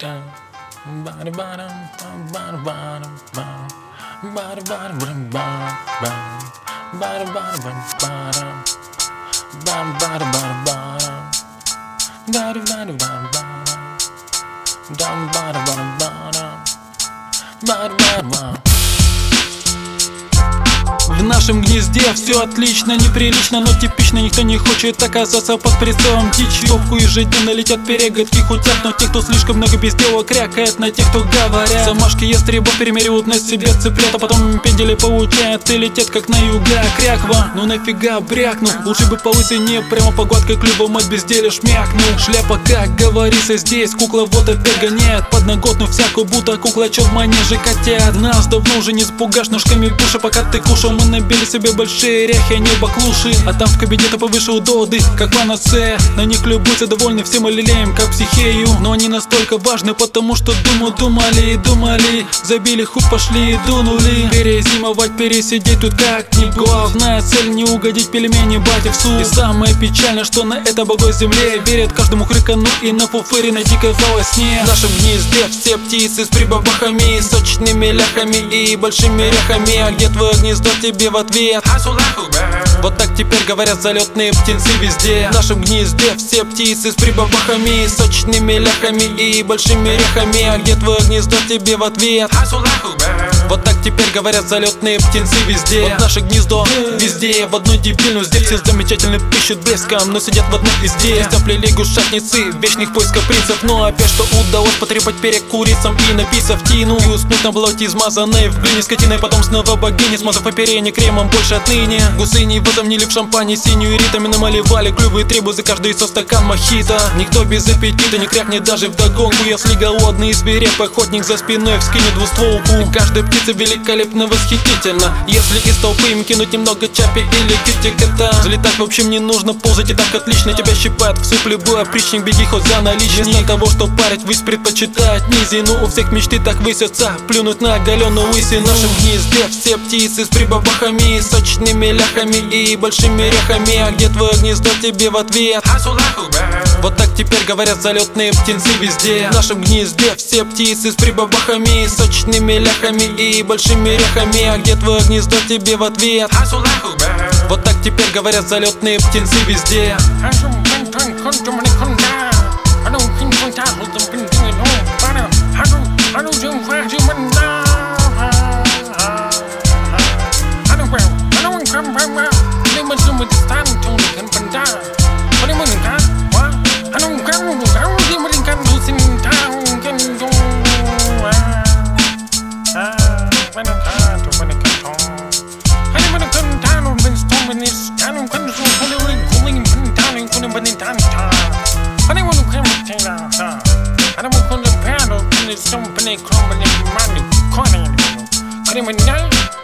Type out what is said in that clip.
В нашем гнезде все отлично, неприлично, но типично. Никто не хочет оказаться под прицелом дичи. Топку ежедневно летят перегодки утят, но те, кто слишком много без дела, крякает на тех, кто говорят. Замашки ястреба перемеривают на себе цыплят, а потом пендели получают и летят как на юга. Кряква, ну нафига брякну, лучше бы по лысине прямо по гладкой клюва мать безделия шмякну. Шляпа, как говорится, здесь кукла вот опять гоняет подноготную всякую, будто кукла чё в манеже котят. Нас давно уже не запугашь ножками пуша, пока ты кушал. Мы набили себе большие ряхи, а не баклуши. А там в кабинете повыше удоды, как панацея. На них любуются довольны, все мы лелеем, как психею. Но они настолько важны, потому что думали и думали. Забили хуй, пошли и дунули. Перезимовать, пересидеть тут как-нибудь. Главная цель не угодить пельмени батя в суп. И самое печальное, что на этой богой земле верят каждому хрыкану и на фуфыре на дикой волосне. В нашем гнезде все птицы с прибабахами, сочными ляхами и большими ряхами. А где твое гнездо, тебе в ответ? Вот так теперь говорят залетные птенцы везде. В нашем гнезде все птицы с прибабахами, сочными ляхами и большими ряхами. А где твое гнездо, тебе в ответ? Вот так теперь говорят залетные птенцы везде. Вот наше гнездо везде, в одной дебильную. Здесь все замечательно пищут блеском, но сидят в одной изде. Стопли лягушатницы, вечных поисков принцев. Но опять что удалось потрепать перед курицам и напиться в тину. И уснуть на болоте, измазанной в глине скотиной. Потом снова богини, смазав оперение кремом больше отныне. Гусыни возомнили в шампане синюю ритами, намалевали клювы требуют за каждый со стакан мохито. Никто без аппетита не крякнет даже вдогонку, если голодный и свирепый охотник за спиной вскинет двустволку. Каждая птица великолепно восхитительно, если из толпы им кинуть немного чапи или китикета. Залетать в общем не нужно, ползать и так отлично. Тебя щипает в суп любой опричник, беги хоть за наличник. Вместо того, что парить, высь предпочитает низину. У всех мечты так высятся, плюнуть на оголенную лысину. В нашем гнезде все птицы с прибабахами, сочными ляхами и большими ряхами. А где твое гнездо, тебе в ответ? Вот так теперь говорят залетные птенцы везде. В нашем гнезде все птицы с прибабахами, сочными ляхами и большими ряхами. А где твое гнездо, тебе в ответ? Вот так теперь говорят залетные птенцы везде. Somebody crumbling, money, corner.